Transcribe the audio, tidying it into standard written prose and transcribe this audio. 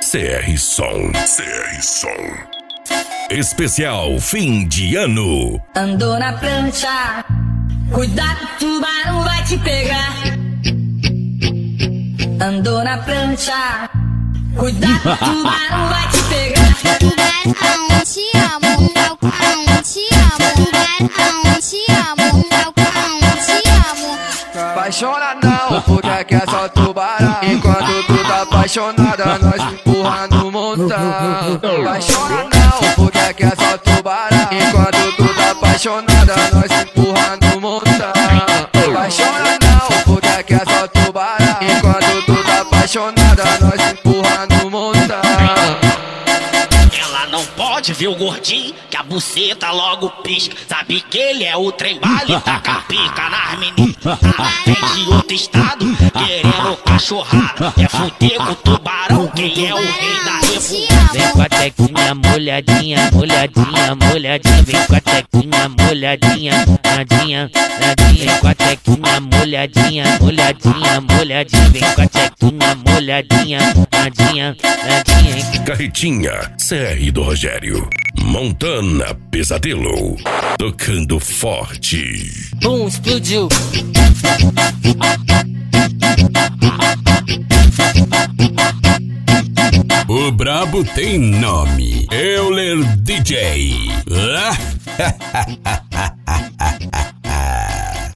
CR Som. CR Som. Especial fim de ano. Andou na prancha, cuidado, o tubarão vai te pegar. Andou na prancha, cuidado, o tubarão vai te pegar. Tubarão, te amo, Falcão, te amo. Tubarão, te amo, Falcão, te amo. Apaixona não, porque aqui é só tubarão. Enquanto tu tá apaixonada, nós empurra no montão. Apaixona não, porque aqui é só tubarão. Enquanto tu tá apaixonada, nós empurra no montão. Apaixona não, porque aqui é só tubarão. Enquanto tu tá apaixonada, nós empurra no montão. Ela não pode ver o gordinho, que a buceta logo pisca. Sabe que ele é o trem-bala, taca pica nas meninas. Vem de outro estado, querendo cachorrada. É fuder com o tubarão, quem é o rei da república. Vem com a tequinha molhadinha, molhadinha, molhadinha. Vem com a tequinha molhadinha, nadinha, nadinha. Vem com a tequinha molhadinha, molhadinha, molhadinha. Vem com a tequinha molhadinha, nadinha, nadinha. Carretinha, CR do Rogério. Montana Pesadelo. Tocando forte. Bum, explodiu. O brabo tem nome. Euler DJ.